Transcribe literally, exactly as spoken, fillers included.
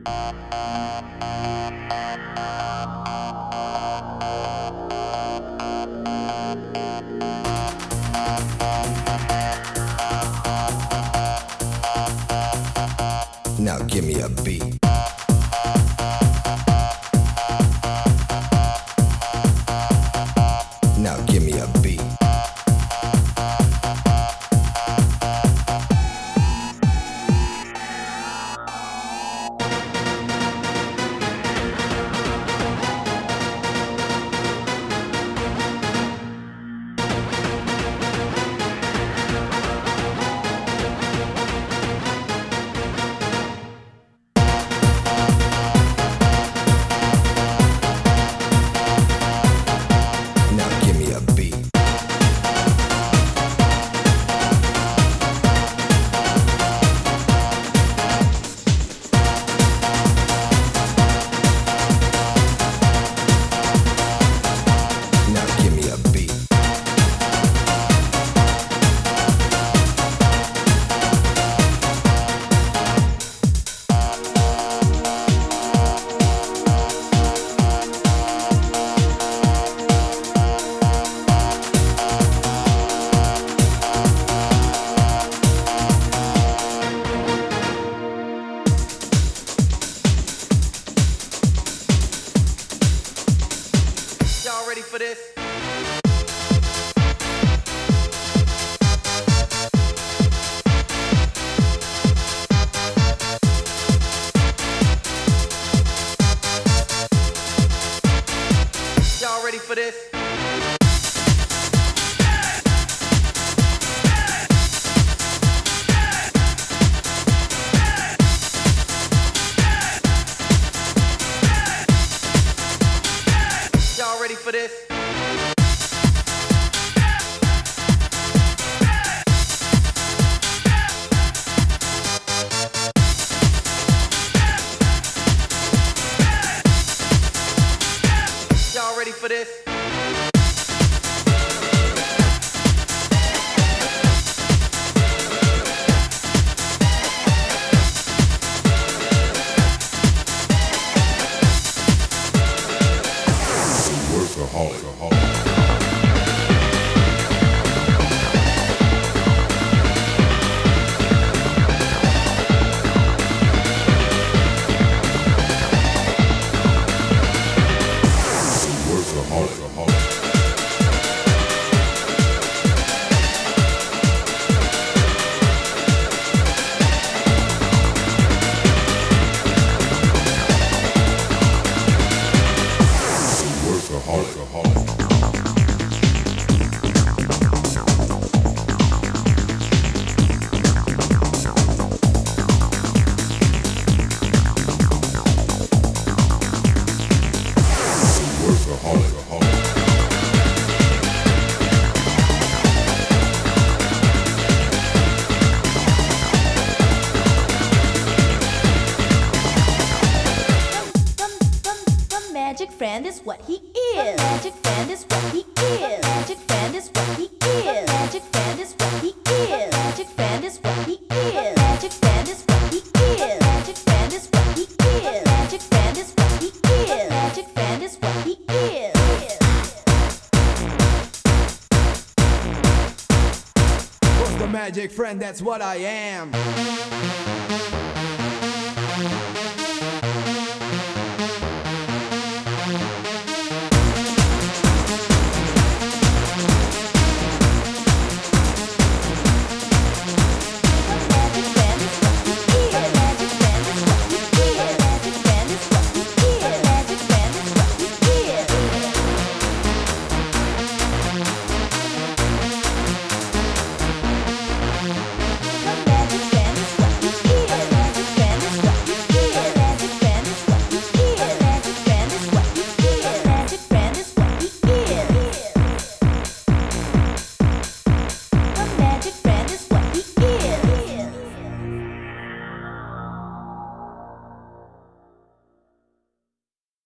Now give me a beat. Now give me a beat. Now give me a beat. Now give me a beat. Y'all ready for this? Y'all ready for this? Y'all ready for this? Y'all ready for this? The magic friend is what he is. The magic friend is what he is. The magic friend is what he is. The magic friend is what he is. The magic friend is what he is. The magic friend is what he is. The magic friend is what he is. The magic friend is what he is. The magic friend is what he is. What's the magic friend? That's what I am.